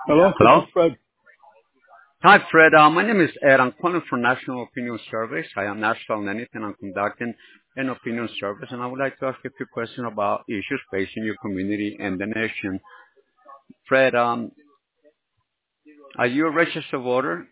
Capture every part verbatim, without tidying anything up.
Hello, this is Hello? Fred. Hi, Fred. Uh, my name is Ed. I'm calling from National Opinion Service. I am National in anything. I'm conducting an opinion service, and I would like to ask you a few questions about issues facing your community and the nation. Fred, um, are you a registered voter?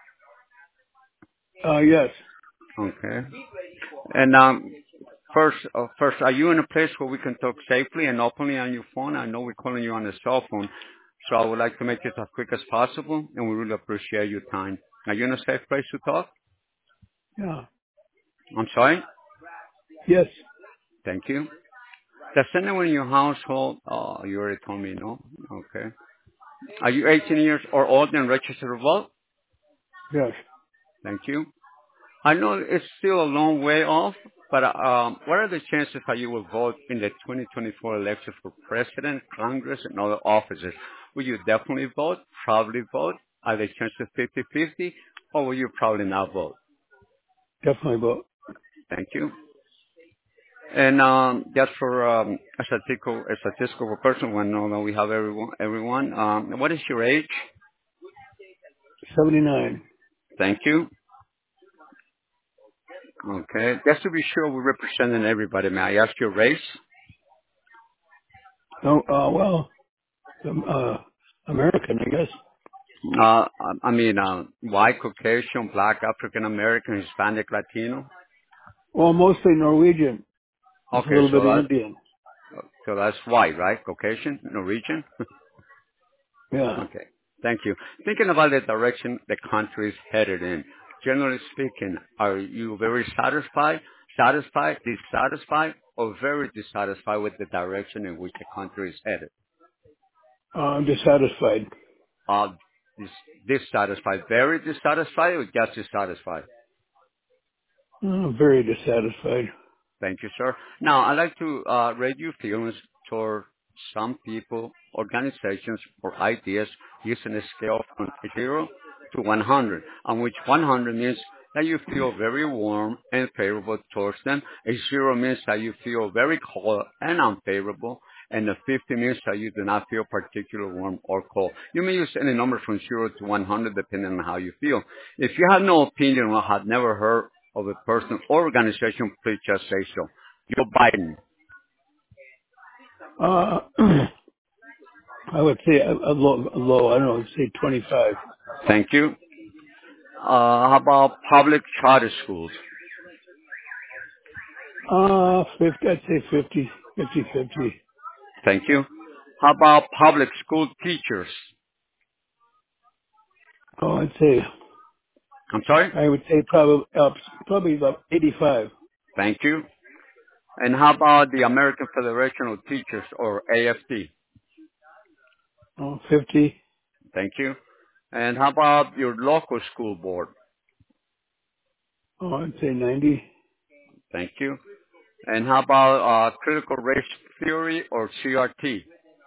Uh, yes, Okay. And um, first, uh, first, are you in a place where we can talk safely and openly on your phone? I know we're calling you on a cell phone, so I would like to make it as quick as possible, and we really appreciate your time. Are you in a safe place to talk? yeah, I'm sorry? yes, Thank you. Does anyone in your household, oh, you already told me, no? Okay. Are you eighteen years or older and registered to vote? yes. Thank you. I know it's still a long way off, but um, what are the chances that you will vote in the twenty twenty-four election for president, Congress, and other offices? Will you definitely vote, probably vote? Are the chances fifty-fifty, or will you probably not vote? Definitely vote. Thank you. And um, just for um, a statistical, a statistical person, when know that we have everyone, everyone. Um, what is your age? seventy-nine. Thank you. Okay. Just to be sure we're representing everybody, may I ask your race? Oh, uh, well, um, uh, American, I guess. Uh, I I mean, uh, white, Caucasian, black, African American, Hispanic, Latino. Well, mostly Norwegian with a Okay, little so bit of that Indian. so that's white, right? Caucasian, Norwegian. Yeah. Okay. Thank you. Thinking about the direction the country is headed in, generally speaking, are you very satisfied, satisfied, dissatisfied, or very dissatisfied with the direction in which the country is headed? Uh, I'm dissatisfied. Uh, dis- dissatisfied, very dissatisfied, or just dissatisfied? Uh, very dissatisfied. Thank you, sir. Now, I'd like to uh, rate your feelings toward some people, organizations, or ideas using a scale from zero to one hundred, on which one hundred means that you feel very warm and favorable towards them. A zero means that you feel very cold and unfavorable. And a fifty means that you do not feel particularly warm or cold. You may use any number from zero to one hundred depending on how you feel. If you have no opinion or have never heard of a person or organization, please just say so. Joe Biden. Uh, I would say a, a low, a low, I don't know, say twenty-five. Thank you. Uh, how about public charter schools? Uh, fifty, I'd say fifty, fifty, fifty. Thank you. How about public school teachers? Oh, I'd say, I'm sorry? I would say probably, uh, probably about eighty-five. Thank you. And how about the American Federation of Teachers, or A F T? Oh, fifty. Thank you. And how about your local school board? Oh, I'd say ninety. Thank you. And how about uh, critical race theory, or C R T?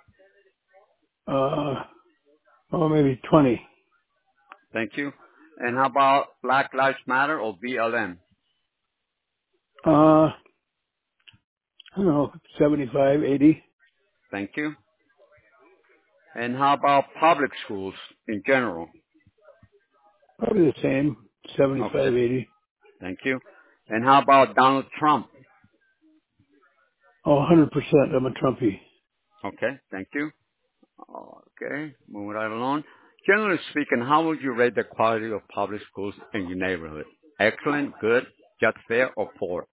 Uh, oh, maybe twenty. Thank you. And how about Black Lives Matter, or B L M? Uh, I don't know, seventy-five, eighty. Thank you. And how about public schools in general? Probably the same, Okay. seventy-five, eighty. Thank you. And how about Donald Trump? Oh, one hundred percent. I'm a Trumpy. Okay. Thank you. Okay. Moving right along. Generally speaking, how would you rate the quality of public schools in your neighborhood? Excellent, good, just fair, or poor?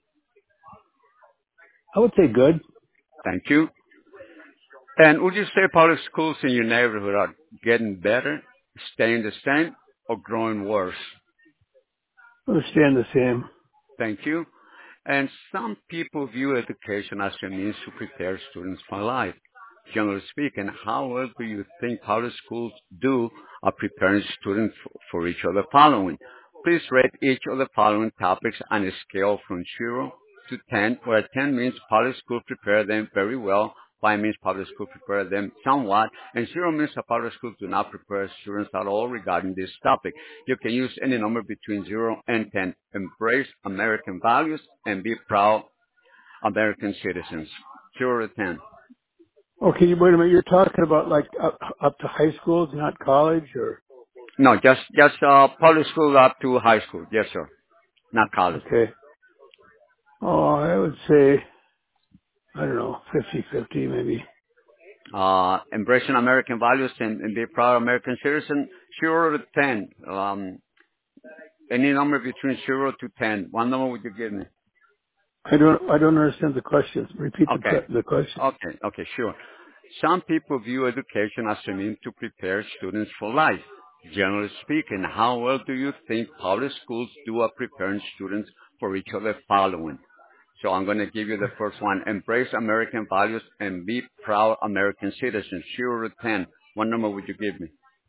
I would say good. Thank you. And would you say public schools in your neighborhood are getting better, staying the same, or growing worse? Understand the same. Thank you. And some people view education as a means to prepare students for life. Generally speaking, how well do you think public schools do at preparing students f- for each of the following? Please rate each of the following topics on a scale from zero to ten, where ten means public schools prepare them very well, five means public schools prepare them somewhat, and zero means that public schools do not prepare students at all regarding this topic. You can use any number between zero and ten. Embrace American values and be proud American citizens. zero to ten. Okay, wait a minute. You're talking about like up, up to high school, not college, or No, just just uh, public school up to high school. Yes, sir. Not college. okay. Oh, I would say I don't know, fifty-fifty maybe. Uh, embracing American values and, and be proud American citizen. Zero to ten. Um, any number between zero to ten. One number would you give me? I don't I don't understand the question. Repeat the Okay. pre- the question. Okay. Okay. Sure. Some people view education as a means to prepare students for life. Generally speaking, how well do you think public schools do at preparing students for each of the following? So I'm going to give you the first one. Embrace American values and be proud American citizens. Zero to ten. What number would you give me?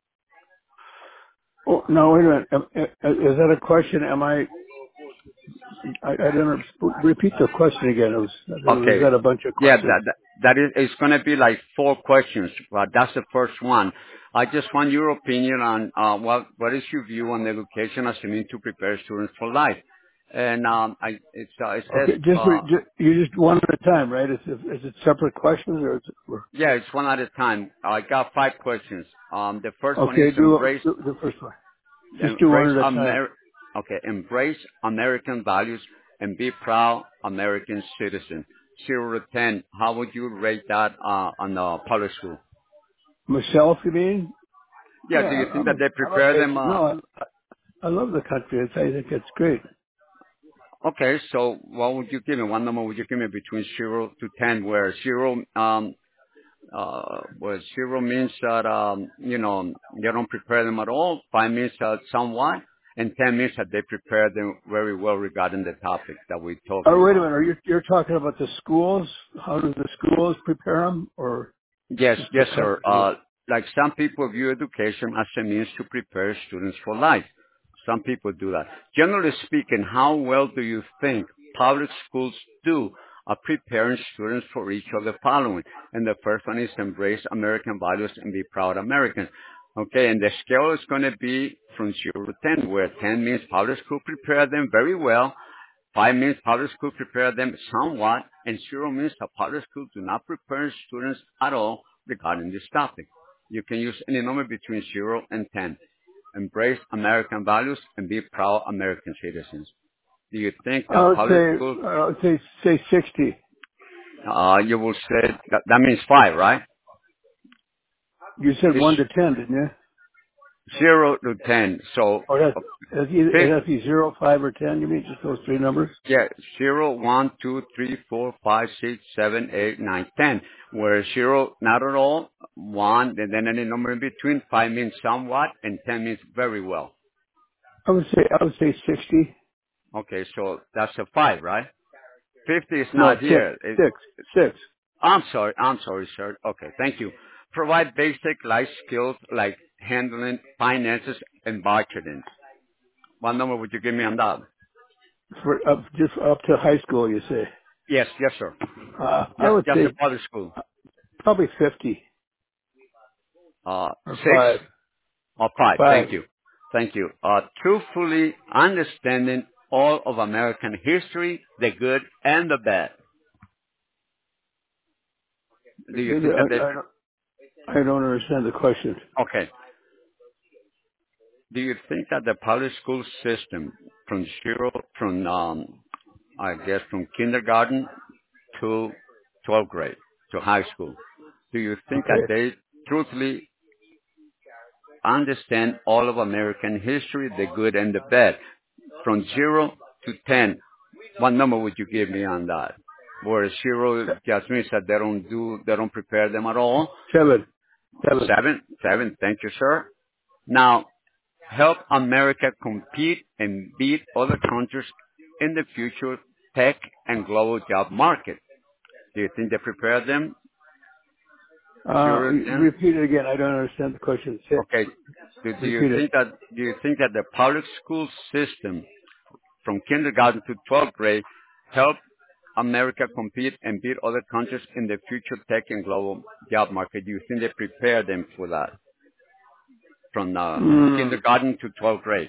Oh no, wait a minute. Am- Is that a question? Am I? I, I don't know. Repeat the question again. It was. I don't know. Is Okay. that a bunch of Yeah, questions? that, that, that is, it's going to be like four questions, but that's the first one. I just want your opinion on, uh, what, what is your view on education as a means to prepare students for life? And, um, I, it's, uh, it says, Okay, just, uh, re- ju- you just one at a time, right? Is it, is it separate questions or? Is it, or yeah, it's one at a time. I got five questions. Um, the first one is okay, do, embrace do the first one. Just do embrace one at a time. Amer- okay, embrace American values and be proud American citizen. Zero to ten. How would you rate that uh, on the public school? Myself, you mean? Yeah, Yeah, do you I- think I'm that they a, I'm prepare okay. them? Uh, No, I, I love the country. It's, I think it's great. okay, so what would you give me? One number would you give me between zero to ten? Where zero, um, uh, where zero means that um, you know they don't prepare them at all. Five means that somewhat, and ten means that they prepare them very well regarding the topic that we're Oh, talking wait a about. minute. Are you, you're talking about the schools? How do the schools prepare them or Yes, just the yes, sir. country? Uh, like some people view education as a means to prepare students for life. Some people do that. Generally speaking, how well do you think public schools do at preparing students for each of the following? And the first one is embrace American values and be proud Americans. Okay, and the scale is going to be from zero to ten, where ten means public school prepare them very well. Five means public school prepare them somewhat, and zero means that public schools do not prepare students at all regarding this topic. You can use any number between zero and ten. Embrace American values and be proud American citizens. Do you think I that would public say, schools, I would say, say sixty. uh, you will say, that, that means five, right? You said It's one to ten, didn't you? zero to ten. So, Or it uh, has, either, fifth, it has to be zero, five, or ten. You mean just those three numbers? yeah, zero, one, two, three, four, five, six, seven, eight, nine, ten. Where zero, not at all, one, and then any number in between. Five means somewhat, and ten means very well. I would say, I would say sixty. Okay, so that's a five, right? fifty is No, not six, here. It, six, six. I'm sorry, I'm sorry, sir. Okay, thank you. Provide basic life skills like handling finances and budgeting. What number would you give me on that? For up, just up to high school, you say. Yes, yes, sir. Uh, I Just, would just a say public school. probably fifty Uh, or six five, or five. five. Thank you. Thank you. Uh, truthfully understanding all of American history, the good and the bad. Do you Maybe think that I, they, I don't, I don't understand the question. okay. Do you think that the public school system from zero, from, um, I guess from kindergarten to twelfth grade, to high school, do you think that Okay. they truthfully understand all of American history, the good and the bad? From zero to ten, what number would you give me on that? Where zero Se- just means that they don't do, they don't prepare them at all. Seven, seven. Seven, seven, thank you, sir. Now, help America compete and beat other countries in the future tech and global job market. Do you think they prepare them? Uh, Zero, ten? repeat it again. I don't understand the question. Say, Okay. Do, do you repeat it. think that, do you think that the public school system from kindergarten to twelfth grade help America compete and beat other countries in the future tech and global job market? Do you think they prepare them for that from uh, Mm. kindergarten to twelfth grade?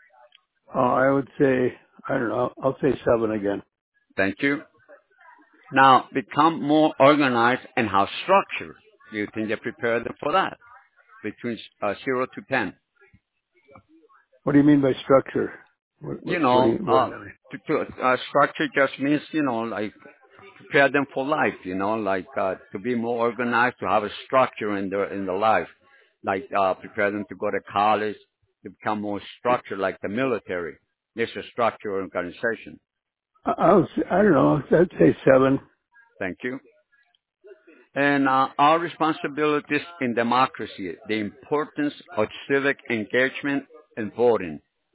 Oh, I would say, I don't know. I'll say seven again. Thank you. Now, become more organized and have structure. Do you think they prepare them for that? Between uh, zero to ten. What do you mean by structure? What, what, You what do know, you, what uh, do I mean? to, to, uh, structure just means, you know, like prepare them for life, you know, like uh, to be more organized, to have a structure in their in their life, like uh, prepare them to go to college, to become more structured, like the military. It's a structured organization. I, I, was, I don't know. I'd say seven. Thank you. And uh, our responsibilities in democracy, the importance of civic engagement and voting.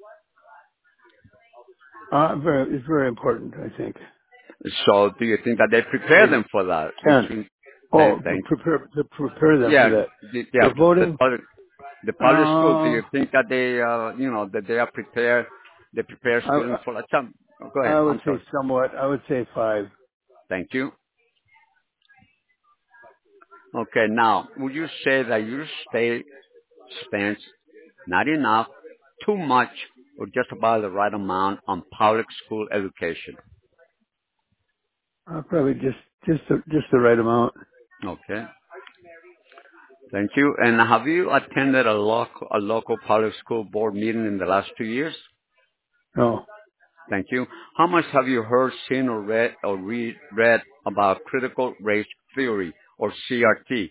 Uh, very, it's very important, I think. So, do you think that they prepare Maybe them for that? ten. Between, they Oh, to think, prepare to prepare them for yeah, that. the, yeah, For the voting, public, the public school. Do uh, you think that they, uh, you know, that they are prepared? They prepare I, students for that. Some, go ahead. I would I'm say sorry. somewhat. I would say five. Thank you. Okay, now, would you say that your state spends not enough, too much, or just about the right amount on public school education? Uh, probably just just the, just the right amount. Okay, thank you. And have you attended a local a local public school board meeting in the last two years? No, Thank you. How much have you heard, seen, or read or read read about critical race theory or C R T?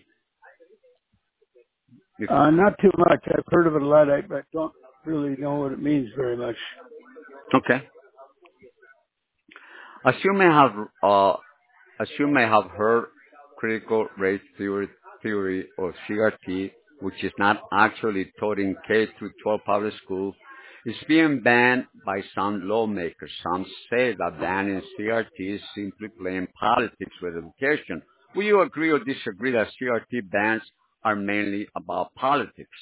If, uh, not too much. I've heard of it a lot. I, I don't really know what it means very much. okay. As you may have uh, As you may have heard, critical race theory, theory or C R T, which is not actually taught in K through twelve public schools, is being banned by some lawmakers. Some say that banning C R T is simply playing politics with education. Will you agree or disagree that C R T bans are mainly about politics?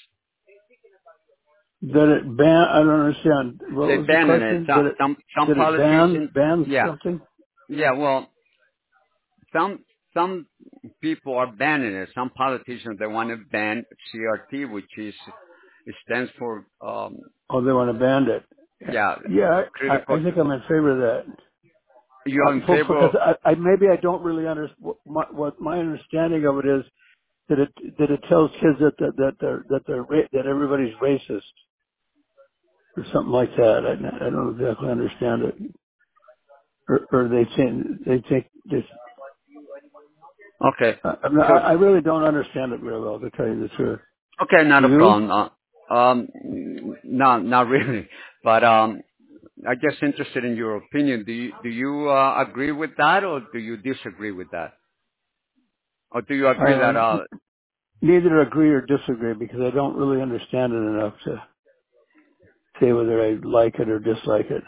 Did it ban? I don't understand. What They was the banning it. question? Some Did it some, some did it ban politicians, ban yeah, something? yeah. Well, Some some people are banning it. Some politicians they want to ban C R T, which is it stands for um, Oh, they want to ban it. Yeah, yeah yeah. I, critical. I think I'm in favor of that. You Uh, are in for, favor because of I, I maybe I don't really understand what my, what my understanding of it is that it that it tells kids that that that they're that they're ra- that everybody's racist or something like that. I, I don't exactly understand it. Or, or they think they think this. okay. I, I'm not- So I I really don't understand it real well, to tell you the truth. okay, not Do a you? problem. Uh, um, no, not really. But um, I'm just interested in your opinion. Do you do you uh, agree with that, or do you disagree with that, or do you agree Uh, that uh, neither agree or disagree because I don't really understand it enough to say whether I like it or dislike it.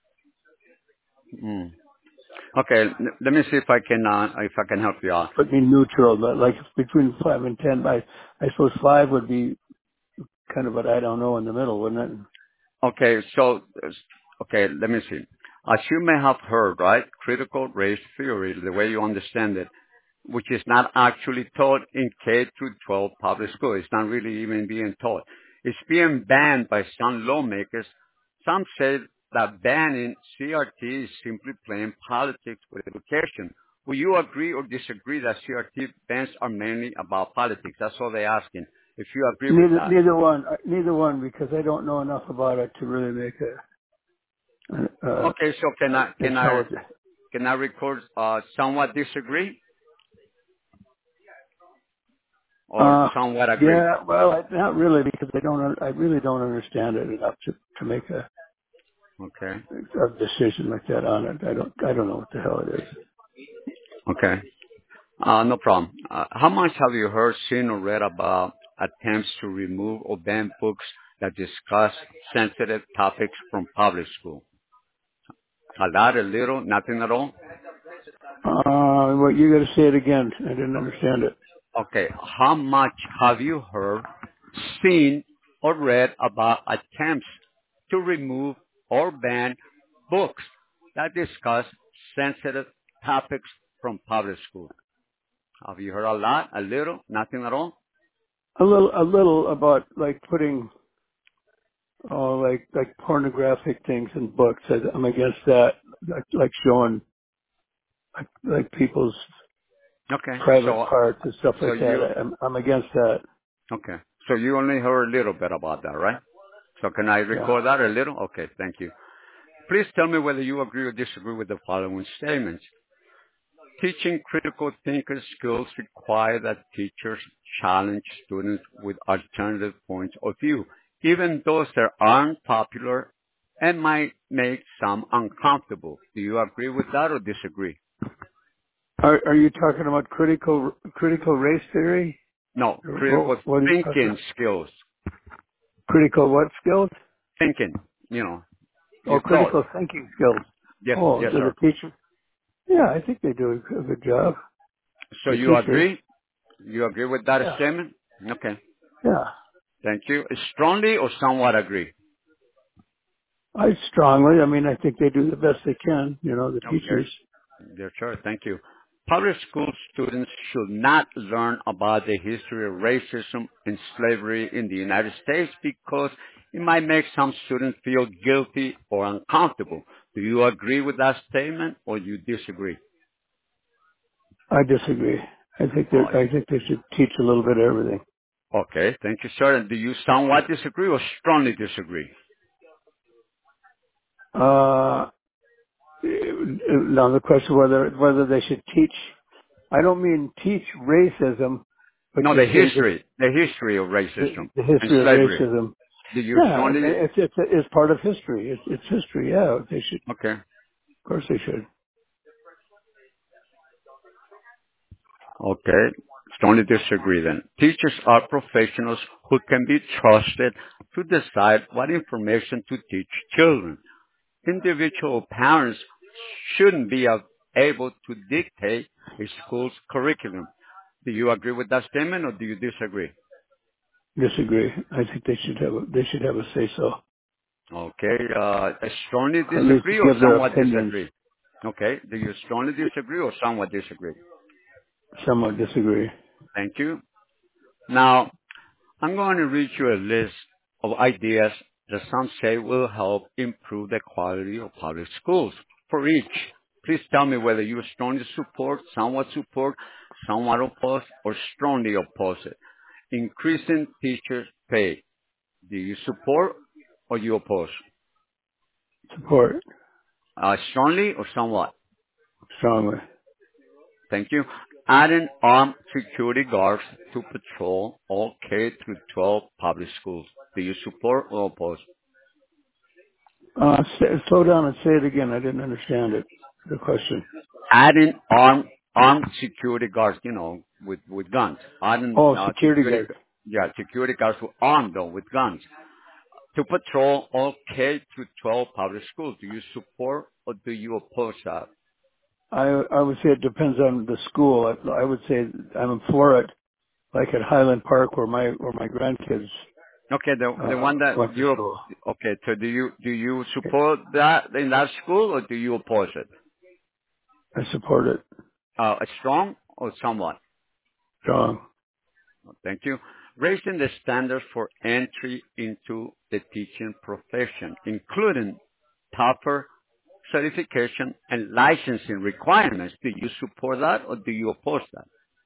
mm, okay? l- Let me see if I can uh, if I can help you out. Put me neutral, but like between five and ten, I I suppose five would be kind of what I don't know in the middle, wouldn't it? Okay, so, uh, okay, let me see. As you may have heard, right, critical race theory, the way you understand it, which is not actually taught in K through twelve public school. It's not really even being taught. It's being banned by some lawmakers. Some say that banning C R T is simply playing politics with education. Will you agree or disagree that C R T bans are mainly about politics? That's all they're asking. If you agree with Neither that. neither one, uh, neither one, because I don't know enough about it to really make a uh, Okay, so can I, can I, intelligent. can I record, uh, somewhat disagree or Uh, somewhat agree? yeah, well, I, not really, because I don't, un- I really don't understand it enough to to make a, Okay. a decision like that on it. I don't, I don't know what the hell it is. Okay. Uh, no problem. Uh, how much have you heard, seen, or read about attempts to remove or ban books that discuss sensitive topics from public school? A lot, a little, nothing at all? Uh, well, you got to say it again. I didn't understand it. Okay. How much have you heard, seen, or read about attempts to remove or ban books that discuss sensitive topics from public school? Have you heard a lot, a little, nothing at all? A little, a little about like putting, oh, like like pornographic things in books. I, I'm against that. Like, like showing like, like people's Okay. private So, parts and stuff so like that. you, I, I'm, I'm against that. okay. So you only heard a little bit about that, right? So can I Yeah. record that a little? Okay, thank you. Please tell me whether you agree or disagree with the following statements. Teaching critical thinker skills require that teachers challenge students with alternative points of view, even those that aren't popular and might make some uncomfortable. Do you agree with that or disagree? Are, are you talking about critical, critical race theory? No, Or critical what, what are you talking thinking about? skills. Critical what skills? Thinking, you know, Oh, your thoughts. critical thinking skills. Yes, Oh, yes, do the sir. teachers? Yeah, I think they do a good job. So The you teachers. agree? You agree with that Yeah. statement? Okay. Yeah. Thank you. Strongly or somewhat agree? I strongly, I mean, I think they do the best they can, you know, the Okay. teachers. Yes, sir. Thank you. Public school students should not learn about the history of racism and slavery in the United States because it might make some students feel guilty or uncomfortable. Do you agree with that statement or you disagree? I disagree. I think Oh, they I think they should teach a little bit of everything. okay. Thank you, sir. And do you somewhat disagree or strongly disagree? Uh, now the question whether whether they should teach. I don't mean teach racism, but No, you the say that history, the history of the, racism the and history of slavery. racism. Do you Yeah, I mean, strongly? it's it's it's part of history. It's it's history. Yeah, they should. Okay. Of course, they should. Okay. Strongly disagree then. Teachers are professionals who can be trusted to decide what information to teach children. Individual parents shouldn't be a- able to dictate a school's curriculum. Do you agree with that statement or do you disagree? Disagree. I think they should have a, they should have a say so. Okay. Uh, I strongly At least disagree or give their somewhat opinions. disagree? Okay. Do you strongly disagree or somewhat disagree? Somewhat disagree. Thank you. Now, I'm going to read you a list of ideas that some say will help improve the quality of public schools. For each, please tell me whether you strongly support, somewhat support, somewhat oppose, or strongly oppose it. Increasing teachers' pay. Do you support or you oppose? Support Uh, strongly or somewhat? strongly. Thank you. Adding armed security guards to patrol all K through twelve public schools. Do you support or oppose? Uh, say, slow down and say it again. I didn't understand it. The question. Adding armed armed security guards, you know, with with guns. Adding Oh, uh, security security, guard. yeah, security guards who armed though with guns to patrol all K through twelve public schools. Do you support or do you oppose that? I I would say it depends on the school. I, I would say I'm for it, like at Highland Park, where my where my grandkids Okay, the the uh, one that went to you school. okay. So do you do you support that in that school or do you oppose it? I support it Uh, strong or somewhat? strong. Thank you. Raising the standards for entry into the teaching profession, including tougher certification and licensing requirements. Do you support that or do you oppose that?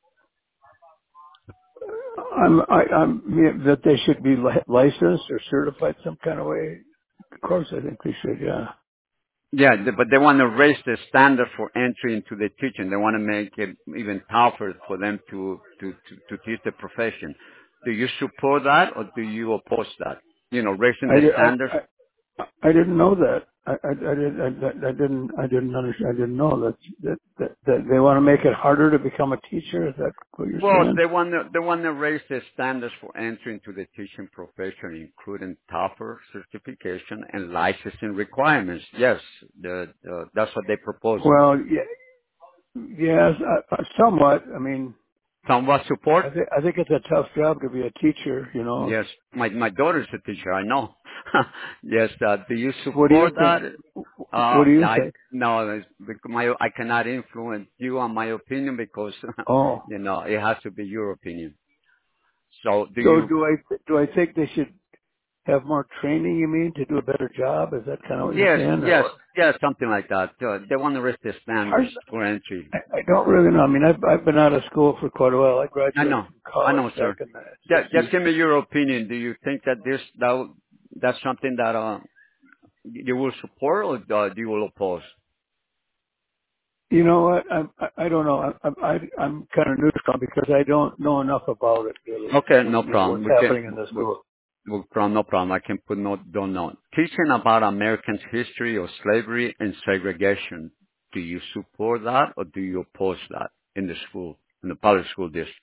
I'm I, I'm yeah, that they should be li- licensed or certified some kind of way. Of course, I think they should. Yeah, Yeah, th- but they want to raise the standard for entry into the teaching. They want to make it even tougher for them to, to, to, to teach the profession. Do you support that or do you oppose that? You know, raising I the di- standards. I I, I didn't know that. I I, I didn't I, I didn't I didn't understand. I didn't know that that that, that they want to make it harder to become a teacher. Is that what you're Well, saying? they want to, they want to raise the standards for entry into the teaching profession, including tougher certification and licensing requirements. Yes, the, the, that's what they're proposing. Well, yeah, yes, I, I, somewhat. I mean, Somewhat support. I think I think it's a tough job to be a teacher. You know, Yes, my my daughter's a teacher. I know. Yes, uh, do you what do you support think? that? What Uh, do you I think? no, it's bec- my I cannot influence you on my opinion because Oh, you know it has to be your opinion. So, do so you? do I? Do I think they should? have more training, you mean, to do a better job? Is that kind of what you're Yes, saying, or yes, what? yes, something like that. Uh, they want to raise the Hard, standards for entry. I, I don't really know. I mean, I've I've been out of school for quite a while. I I graduated know, from I college know, back sir. in the Just, sixties. just give me your opinion. Do you think that this that that's something that uh, you will support, or uh, you will oppose? You know what? I I, I don't know. I, I I'm kind of neutral because I don't know enough about it really. Okay, no You know problem. what's We can, happening in the we, school. we, problem, no problem. I can put no, don't know. Teaching about American history of slavery and segregation. Do you support that or do you oppose that in the school, in the public school district?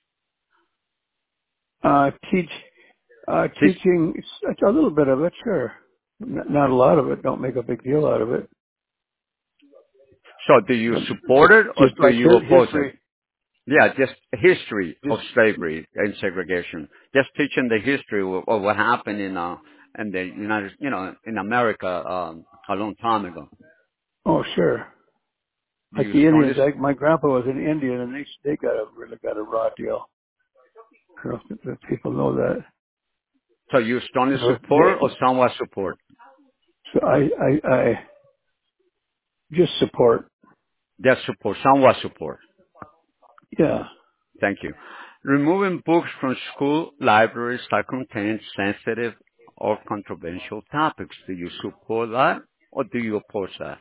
Uh, teach uh, Teach, teaching a little bit of it, sure. N- Not a lot of it. Don't make a big deal out of it. so do you But support it or just do like you hi- oppose it? history, Yeah, just history of just slavery and segregation. Just teaching the history of, of what happened in, uh, in the United, you know, in America, um, a long time ago. oh sure. Do Like you the strongly, Indians, like my grandpa was an Indian, and they they got a really got a raw deal. I don't know if if people know that. so you strongly So support they, or somewhat support? so I I I just support. Just support, somewhat support. Yeah. Thank you. Removing books from school libraries that contain sensitive or controversial topics. Do you support that or do you oppose that?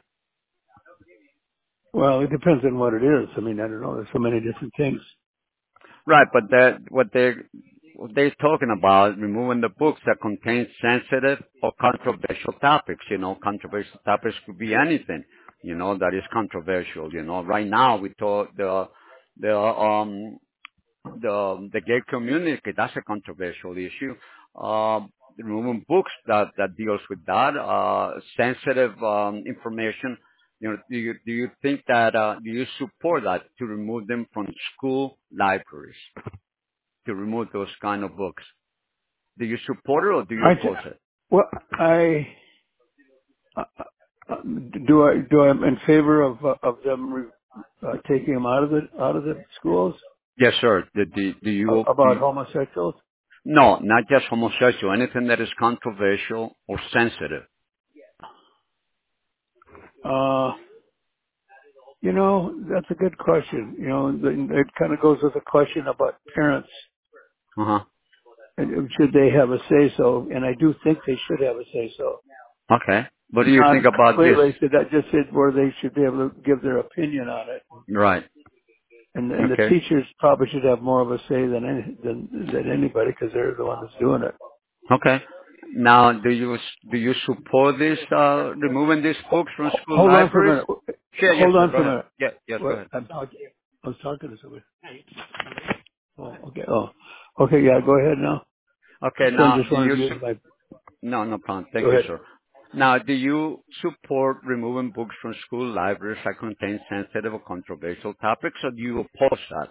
Well, it depends on what it is. I mean, I don't know. There's so many different things. Right, but that what they what they're talking about removing the books that contain sensitive or controversial topics. You know, controversial topics could be anything. You know, that is controversial. You know, right now we talk the the um the the gay community. That's a controversial issue. Um, removing books that that deals with that uh, sensitive um, information. You know, do you do you think that uh, do you support that to remove them from school libraries to remove those kind of books? Do you support it or do you I t- oppose it? well, I uh, uh, do I do I'm in favor of uh, of them re- uh, taking them out of the out of the schools Yes, sir. Do, do, do uh, you do about you, homosexuals. no, not just homosexual, anything that is controversial or sensitive. Uh, you know, that's a good question. You know, the- it kind of goes with the question about parents. Uh huh. And should they have a say so? And I do think they should have a say so. Okay. What do you Not think about this? completely, so that just is where they should be able to give their opinion on it. Right. And, and the Okay. teachers probably should have more of a say than any, than, than anybody because they're the one that's doing it. Okay. Now, do you do you support this uh, removing these books from Ho- school Hold on for a libraries? minute. Sure. Yes, Hold sir. on Go for a ahead. minute. Yes. Yes. Go What? ahead. I'm, I was talking to somebody. Oh, okay. Oh, okay. Yeah, go ahead now. Okay. Just wanted, Now, just do wanted you? to use Su- my, no, no problem. go Thank you, ahead. sir. Now, do you support removing books from school libraries that contain sensitive or controversial topics, or do you oppose that?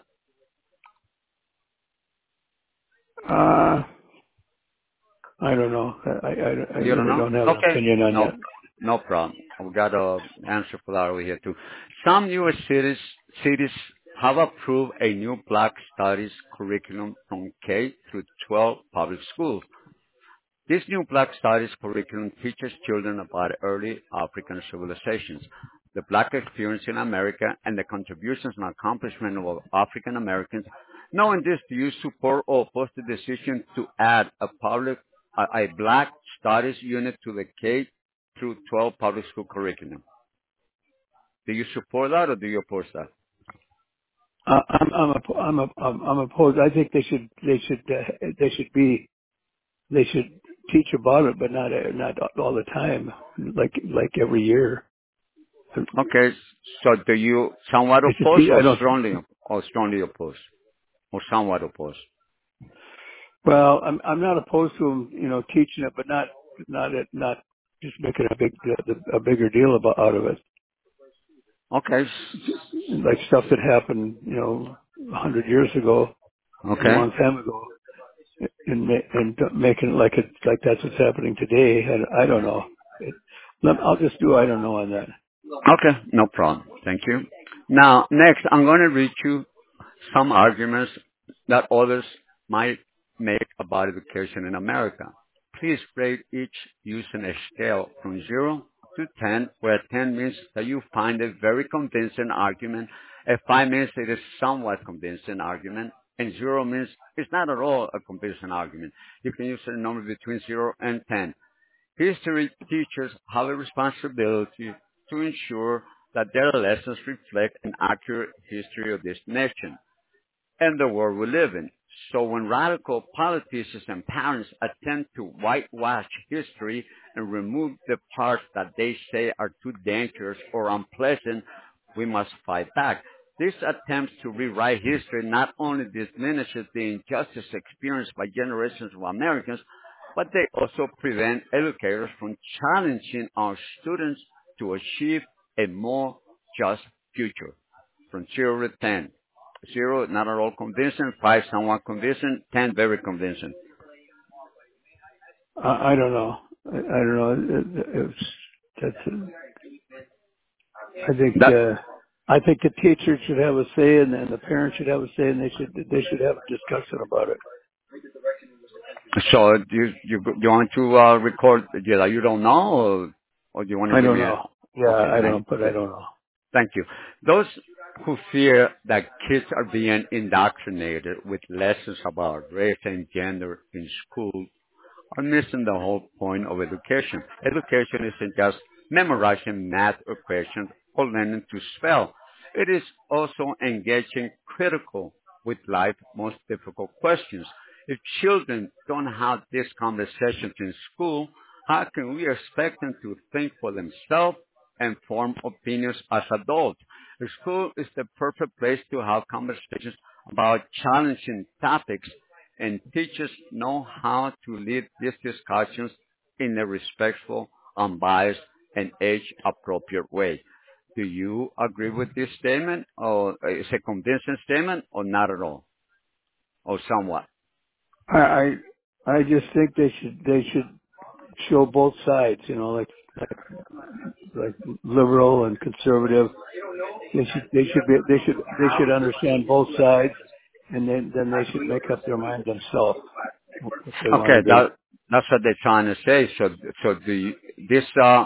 Uh, I don't know. I, I, I You don't really know? don't have an Okay. opinion on No, that. no problem. We got a answer for that over here too. Some U S cities cities have approved a new Black Studies curriculum from K through twelve public schools. This new Black Studies curriculum teaches children about early African civilizations, the Black experience in America, and the contributions and accomplishments of African Americans. Knowing this, do you support or oppose the decision to add a public, a, a Black Studies unit to the K through twelve public school curriculum? Do you support that or do you oppose that? Uh, I'm, I'm, a, I'm, a, I'm, I'm opposed. I think they should, they should, uh, they should be, they should teach about it, but not, uh, not all the time, like, like every year. Okay, so do you somewhat They should oppose teach. I or don't. strongly or strongly oppose or somewhat oppose? Well, I'm, I'm not opposed to them, you know, teaching it, but not, not, it, not just making a big, a bigger deal about out of it. Okay. Like stuff that happened, you know, a hundred years ago, a Okay. long time ago, and ma- and making it like it like that's what's happening today. And I don't know. It, let- I'll just do I don't know on that. Okay, no problem. Thank you. Now, next, I'm going to read you some arguments that others might make about education in America. Please rate each using a scale from zero to ten, where ten means that you find a very convincing argument, a five means it is somewhat convincing argument, and zero means it's not at all a convincing argument. You can use a number between zero and ten. History teachers have a responsibility to ensure that their lessons reflect an accurate history of this nation and the world we live in. So when radical politicians and parents attempt to whitewash history and remove the parts that they say are too dangerous or unpleasant, we must fight back. These attempts to rewrite history not only diminishes the injustice experienced by generations of Americans, but they also prevent educators from challenging our students to achieve a more just future. From zero to ten. Zero, not at all convincing. Five, somewhat convincing. Ten, very convincing. I, I don't know. I, I don't know. It, it, it's, that's, I think, That, uh, I think the teachers should have a say and, and the parents should have a say and they should, they should have a discussion about it. so you you you want to uh, record? Yeah, you don't know, or, or do you want to I give don't me a? know. Yeah, Okay, I don't thank know, but I don't know. thank you. Those who fear that kids are being indoctrinated with lessons about race and gender in school are missing the whole point of education. Education isn't just memorizing math equations or learning to spell. It is also engaging critical with life's most difficult questions. If children don't have these conversations in school, how can we expect them to think for themselves and form opinions as adults? The school is the perfect place to have conversations about challenging topics, and teachers know how to lead these discussions in a respectful, unbiased, and age-appropriate way. Do you agree with this statement, or is it a convincing statement, or not at all, or somewhat? I, I, I just think they should, they should show both sides, you know, like, like, like liberal and conservative. They should, they should be, they should, they should understand both sides and then, then they should make up their mind themselves what they want Okay, to do. that that's what they're trying to say. So, so do you, this uh,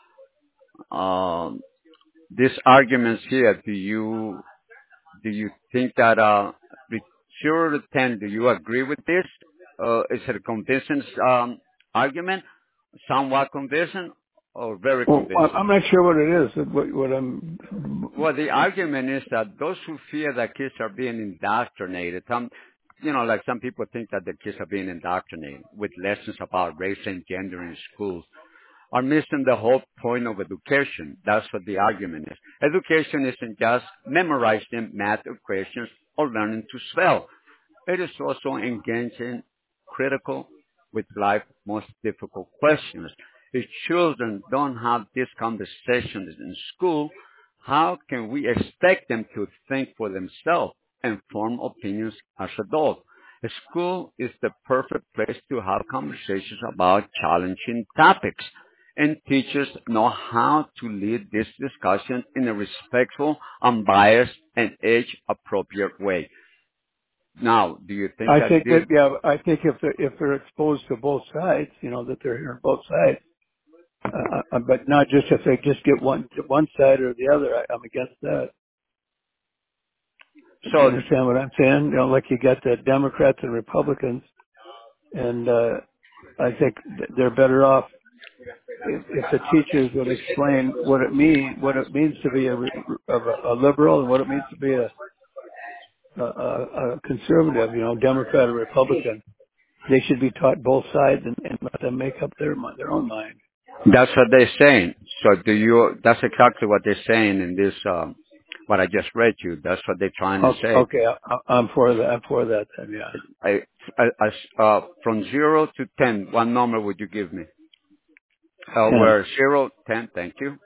um, these arguments here, do you do you think that uh, with zero to ten, do you agree with this? Uh, is it a convincing um, argument, somewhat convincing, or very Well, I- convincing? I'm not sure what it is. What, what I'm, Well, the argument is that those who fear that kids are being indoctrinated, some, you know, like some people think that the kids are being indoctrinated with lessons about race and gender in schools, are missing the whole point of education. That's what the argument is. Education isn't just memorizing math equations or learning to spell. It is also engaging critical with life's most difficult questions. If children don't have these conversations in school, how can we expect them to think for themselves and form opinions as adults? School is the perfect place to have conversations about challenging topics, and teachers know how to lead these discussions in a respectful, unbiased, and age-appropriate way. Now, do you think I that think this, that, yeah, I think if they're, if they're exposed to both sides, you know, that they're hearing both sides, uh, uh, but not just if they just get one, one side or the other, I, I'm against that. Do you so, understand what I'm saying? You know, like you got the Democrats and Republicans, and uh, I think th- they're better off if, if the teachers would explain what it mean, what it means to be a, re- of a, a liberal and what it means to be a, a, a, a conservative, you know, Democrat or Republican. They should be taught both sides and, and let them make up their mi- their own mind. that's what they're saying. So do you, that's exactly what they're saying in this, um, what I just read you. That's what they're trying to Okay, say. okay, I, I'm for that. I'm for that. Then, yeah. I, I, I- uh, from zero to ten, what number would you give me? Uh, Ten. where zero, ten, thank you.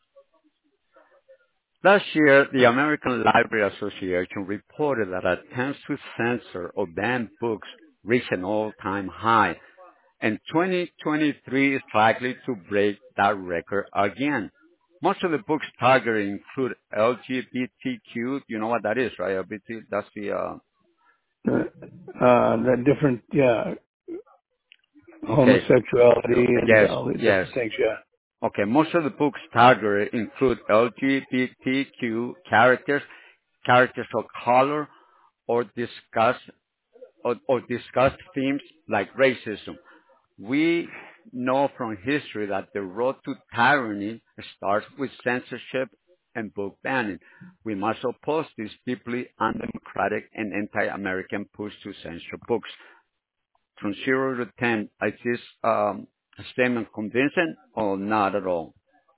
Last year, the American Library Association reported that attempts to censor or ban books reached an all-time high, and twenty twenty-three is likely to break that record again. Most of the books targeted include L G B T Q. You know what that is, right? L G B T, that's the, uh, Uh, uh, the different, yeah, Okay. homosexuality and Yes. all the Yes. different things. Yeah. Okay. Most of the books targeted include L G B T Q characters, characters of color, or discuss or, or discuss themes like racism. We know from history that the road to tyranny starts with censorship and book banning. We must oppose this deeply undemocratic and anti-American push to censor books. From zero to ten, is this um, statement convincing or not at all?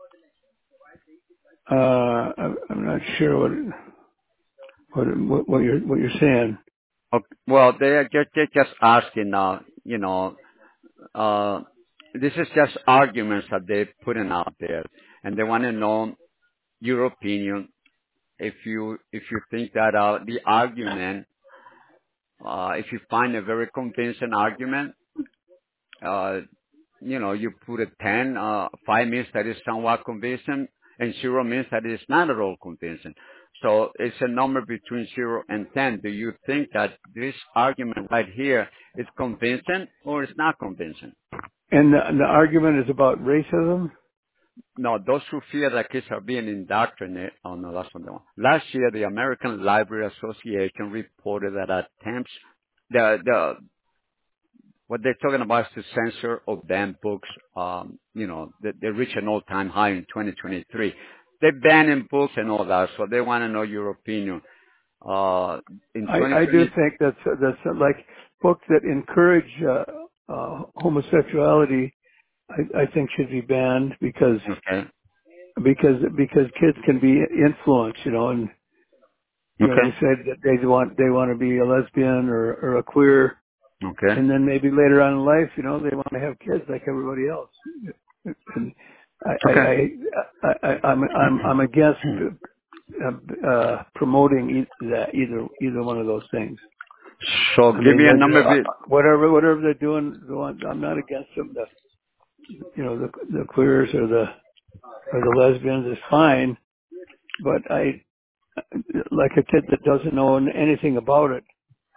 Uh, I'm I'm not sure what what what, what you're what you're saying. Okay. Well, they are just, they're just asking, uh, you know, uh, this is just arguments that they're putting out there, and they want to know your opinion if you if you think that uh, the argument, uh, if you find a very convincing argument, uh, you know, you put a ten, uh, five means that is somewhat convincing, and zero means that it's not at all convincing. So it's a number between zero and ten. Do you think that this argument right here is convincing or it's not convincing? And the, the argument is about racism. No, those who fear that kids are being indoctrinated. Oh no, that's not the one. Last year, the American Library Association reported that attempts, the the what they're talking about is to censor or ban books. Um, you know, they, they reached an all-time high in twenty twenty-three. They're banning books and all that, so they want to know your opinion. Uh, in I, I do twenty twenty, think that's that's like books that encourage uh, uh, homosexuality. I, I think should be banned because okay, because because kids can be influenced, you know, and you know they okay, say that they want they want to be a lesbian or or a queer, okay, and then maybe later on in life, you know, they want to have kids like everybody else. And I I, okay. I, I I- I'm I'm I'm against uh, uh, promoting e- that either either one of those things. So I give mean, me a like, number. uh, Bit. whatever whatever they're doing, the one- I'm not against them. The you know the the queers or the or the lesbians is fine, but I like a kid that doesn't know anything about it.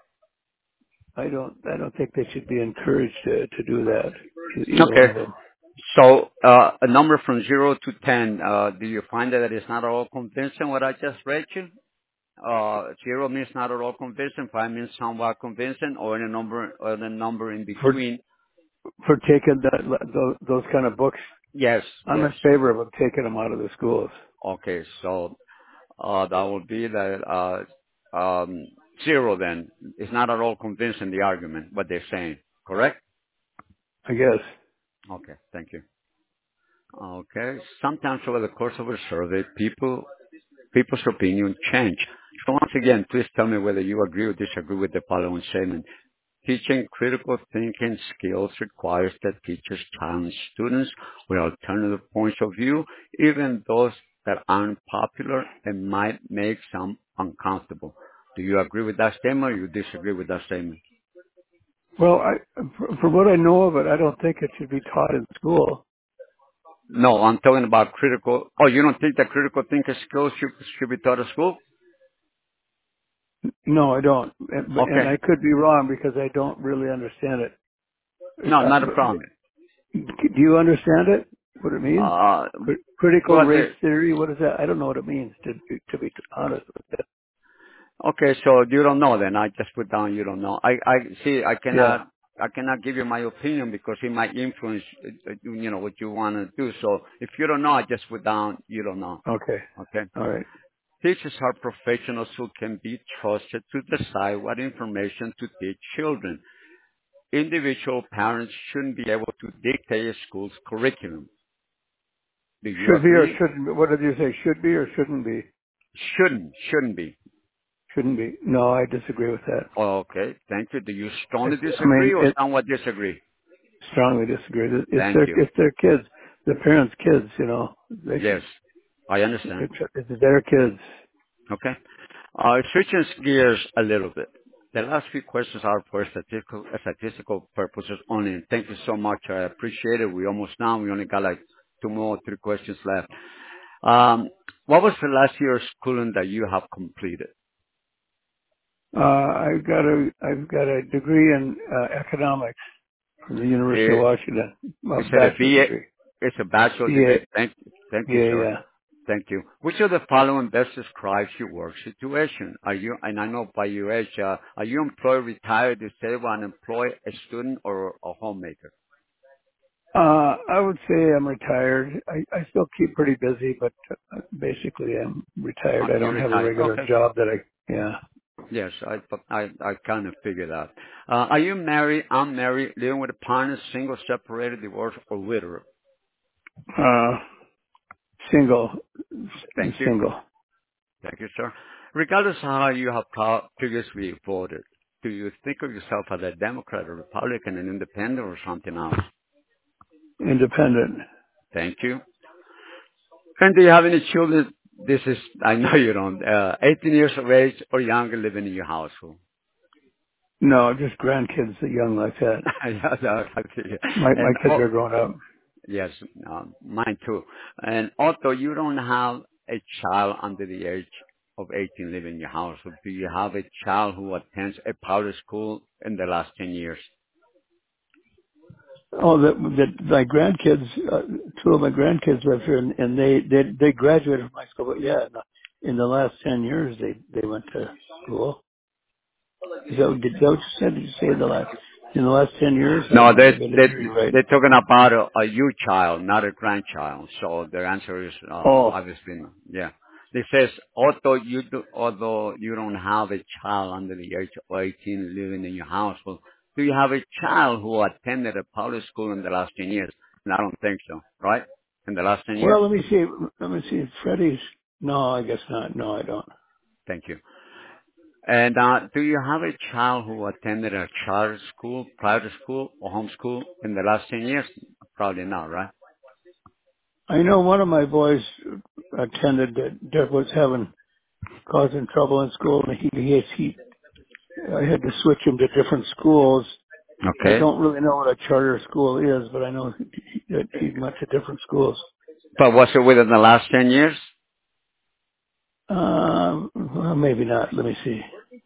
I don't I don't think they should be encouraged to to do that. e- Either one Okay. of them. So, uh, a number from zero to ten, uh, do you find that it's not at all convincing what I just read you? Uh, zero means not at all convincing, five means somewhat convincing, or in a number, or in a number in For between. for taking that those, those kind of books, Yes, I'm yes. in favor of them taking them out of the schools. Okay, so, uh, that would be that, uh, um, zero then. It's not at all convincing the argument, what they're saying. Correct? I guess. Okay, thank you. Okay. Sometimes over the course of a survey, people people's opinion change. So once again, please tell me whether you agree or disagree with the following statement. Teaching critical thinking skills requires that teachers challenge students with alternative points of view, even those that aren't popular and might make some uncomfortable. Do you agree with that statement or you disagree with that statement? Well, I, for, for what I know of it, I don't think it should be taught in school. No, I'm talking about critical. Oh, you don't think that critical thinking skills should, should be taught at school? No, I don't. And, but- and Okay. I could be wrong because I don't really understand it. No, Uh, not a but, problem. do you understand it? What it means? Uh, Cri- Critical well, race the, theory. What is that? I don't know what it means. To be, to be honest with you. Okay, so you don't know then. I just put down you don't know. I, I see. I Yeah. cannot. I cannot give you my opinion because it might influence, uh, uh, you know, what you want to do. So if you don't know, I just put down you don't know. Okay. Okay. All right. Teachers are professionals who can be trusted to decide what information to teach children. Individual parents shouldn't be able to dictate a school's curriculum. Do you Should be or agree? shouldn't be. What did you say? Should be or shouldn't be? Shouldn't. Shouldn't be. Shouldn't be. No, I disagree with that. Okay. Thank you. Do you strongly It's, I mean, disagree or it somewhat disagree? strongly disagree. It's Thank their, you. it's their kids, the parents' kids, you know, they Yes, should, I understand. it's, it's their kids. Okay. Uh, Switching gears a little bit. The last few questions are for statistical statistical purposes only. And Thank you so much. I appreciate it. We almost done. We only got like two more, three questions left. Um, What was the last year of schooling that you have completed? Uh, I've got a, I've got a degree in uh, economics. from the University of It, Washington, a is it a bachelor's B A? degree. It's a bachelor B A, degree. Thank, thank you, yeah, sir. yeah. Thank you. Which of the following best describes your work situation? Are you, and I know by your age, uh, are you employed, retired, disabled, unemployed, a student, or a homemaker? Uh, I would say I'm retired. I, I still keep pretty busy, but uh, basically I'm Uh, retired. I you're don't have a retired. regular Okay. job that I, yeah. Yes, I, I, I kind of figured out. Uh, are you married, unmarried, living with a partner, single, separated, divorced, or widowed? Uh, single, Thank you. single. Thank you, sir. Regardless of how you have pro- previously voted, do you think of yourself as a Democrat or Republican, an independent, or something else? Independent. Thank you. And do you have any children? This is, I know you don't, uh, eighteen years of age or younger living in your household. No, just grandkids that young like that. Yeah, no, I see. My, my And kids oh, are grown up. yes, um, mine too. And although you don't have a child under the age of eighteen living in your household, do you have a child who attends a public school in the last ten years? Oh, that, that my grandkids, uh, two of my grandkids live here and, and they, they, they graduated from my school, but yeah, in the, in the last ten years they, they went to school. Is that, did that what you said? Did you say in the last, in the last ten years? I No, don't know. they Maybe I didn't they hear you right. they're talking about a, a you child, not a grandchild. So the answer is uh, Oh, obviously no. Yeah. It says although you do, although you don't have a child under the age of eighteen living in your household, do you have a child who attended a public school in the last ten years? And I don't think so. Right? In the last ten years? well, let me see. Let me see. Freddie's. No, I guess not. No, I don't. Thank you. And uh, do you have a child who attended a charter school, private school, or homeschool in the last ten years? Probably not, right? I know one of my boys attended that, that was having causing trouble in school, and he he he. I had to switch him to different schools. I Okay. don't really know what a charter school is, but I know he, that he went to different schools. But was it within the last ten years? Um, well, maybe not. Let me see.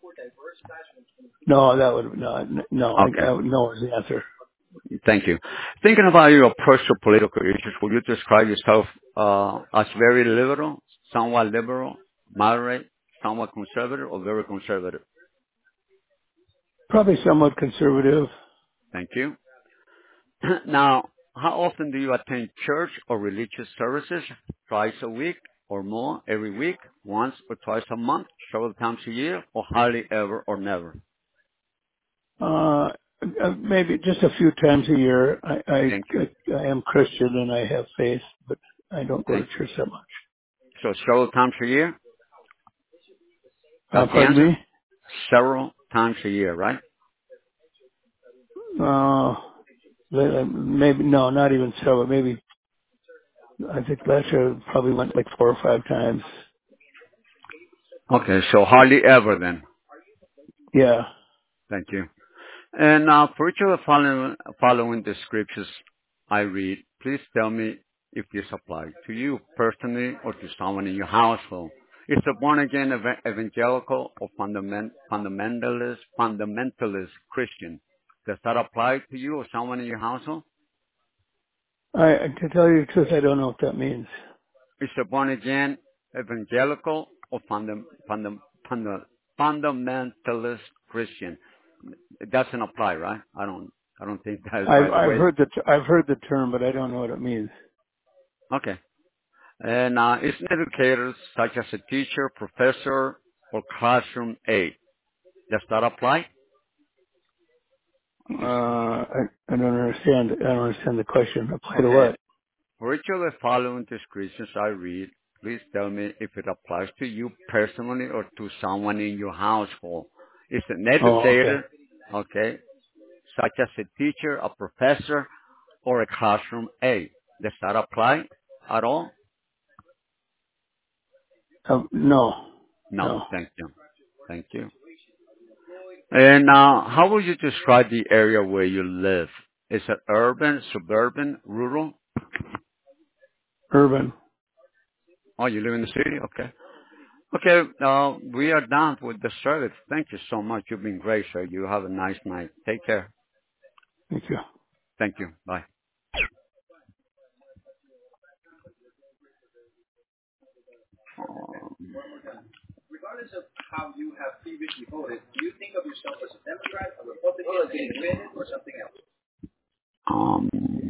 No, that would no, no. I, Okay. I no is the answer. Thank you. Thinking about your approach to political issues, would you describe yourself uh, as very liberal, somewhat liberal, moderate, somewhat conservative, or very conservative? Probably somewhat conservative. Thank you. Now, how often do you attend church or religious services? Twice a week or more every week, once or twice a month, several times a year, or hardly ever or never? Uh, uh, maybe just a few times a year. I, I, Thank you. I, I am Christian and I have faith, but I don't go to Thank you. church that much. So several times a year? Uh, That's the pardon answer? me? Several times a year, right? Uh, le- maybe, no, not even several. Maybe, I think last year I probably went like four or five times. Okay, so hardly ever then. Yeah. Thank you. And uh, for each of the following, following descriptions I read, please tell me if this applies to you personally or to someone in your household. Is a born-again ev- evangelical or fundament, fundamentalist, fundamentalist Christian? Does that apply to you or someone in your household? I, to tell you the truth, I don't know what that means. Is a born-again evangelical or fundam, fundam, fundam, fundamentalist Christian? It doesn't apply, right? I don't, I don't think that is I've, right. The I've way, heard the, t- I've heard the term, but I don't know what it means. okay. And uh, is an educator such as a teacher, professor, or classroom aide. Does that apply? Uh, I, I don't understand. I don't understand the question. Apply to Okay. what? For each of the following descriptions I read, please tell me if it applies to you personally or to someone in your household. Is an Oh, okay. educator, okay, such as a teacher, a professor, or a classroom aide. Does that apply at all? Um, no, No. no. Thank you. Thank you. And uh, how would you describe the area where you live? Is it urban, suburban, rural? Urban. Oh, you live in the city? Okay. Okay, uh, we are done with the service. Thank you so much. You've been great, sir. You have a nice night. Take care. Thank you. Thank you. Bye. Um,